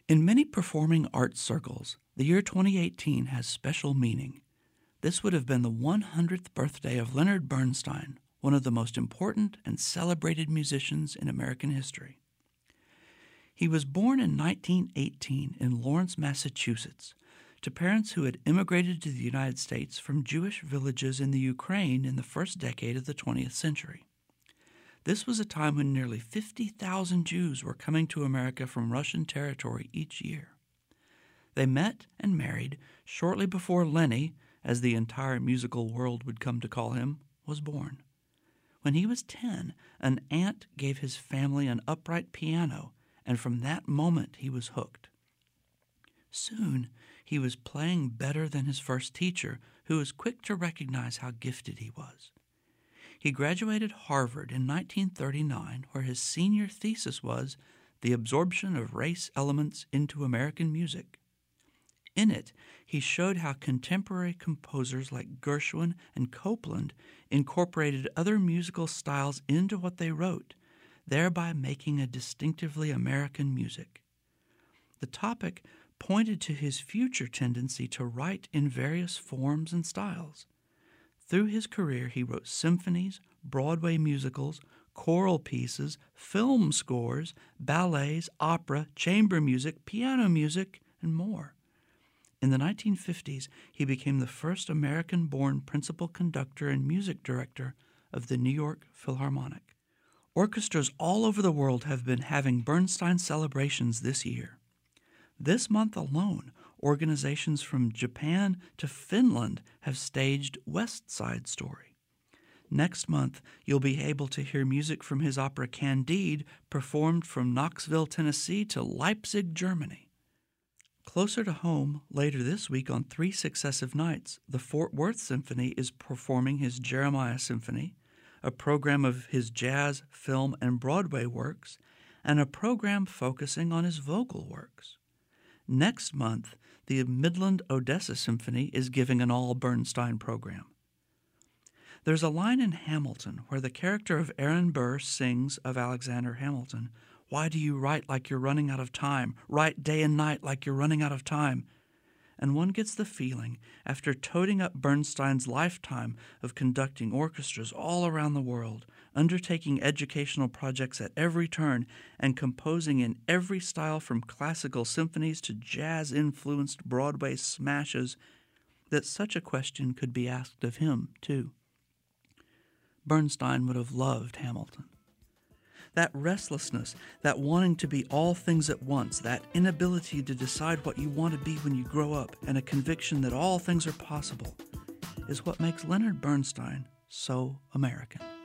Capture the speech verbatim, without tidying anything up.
In many performing arts circles, the year twenty eighteen has special meaning. This would have been the one hundredth birthday of Leonard Bernstein, one of the most important and celebrated musicians in American history. He was born in nineteen eighteen in Lawrence, Massachusetts, to parents who had immigrated to the United States from Jewish villages in the Ukraine in the first decade of the twentieth century. This was a time when nearly fifty thousand Jews were coming to America from Russian territory each year. They met and married shortly before Lenny, as the entire musical world would come to call him, was born. When he was ten, an aunt gave his family an upright piano, and from that moment he was hooked. Soon he was playing better than his first teacher, who was quick to recognize how gifted he was. He graduated Harvard in nineteen thirty-nine, where his senior thesis was The Absorption of Race Elements into American Music. In it, he showed how contemporary composers like Gershwin and Copland incorporated other musical styles into what they wrote, thereby making a distinctively American music. The topic pointed to his future tendency to write in various forms and styles. Through his career, he wrote symphonies, Broadway musicals, choral pieces, film scores, ballets, opera, chamber music, piano music, and more. In the nineteen fifties, he became the first American-born principal conductor and music director of the New York Philharmonic. Orchestras all over the world have been having Bernstein celebrations this year. This month alone, organizations from Japan to Finland have staged West Side Story. Next month, you'll be able to hear music from his opera Candide performed from Knoxville, Tennessee to Leipzig, Germany. Closer to home, later this week on three successive nights, the Fort Worth Symphony is performing his Jeremiah Symphony, a program of his jazz, film, and Broadway works, and a program focusing on his vocal works. Next month, the Midland Odessa Symphony is giving an all-Bernstein program. There's a line in Hamilton where the character of Aaron Burr sings of Alexander Hamilton, "Why do you write like you're running out of time? Write day and night like you're running out of time." And one gets the feeling, after toting up Bernstein's lifetime of conducting orchestras all around the world, undertaking educational projects at every turn, and composing in every style from classical symphonies to jazz-influenced Broadway smashes, that such a question could be asked of him, too. Bernstein would have loved Hamilton. That restlessness, that wanting to be all things at once, that inability to decide what you want to be when you grow up, and a conviction that all things are possible, is what makes Leonard Bernstein so American.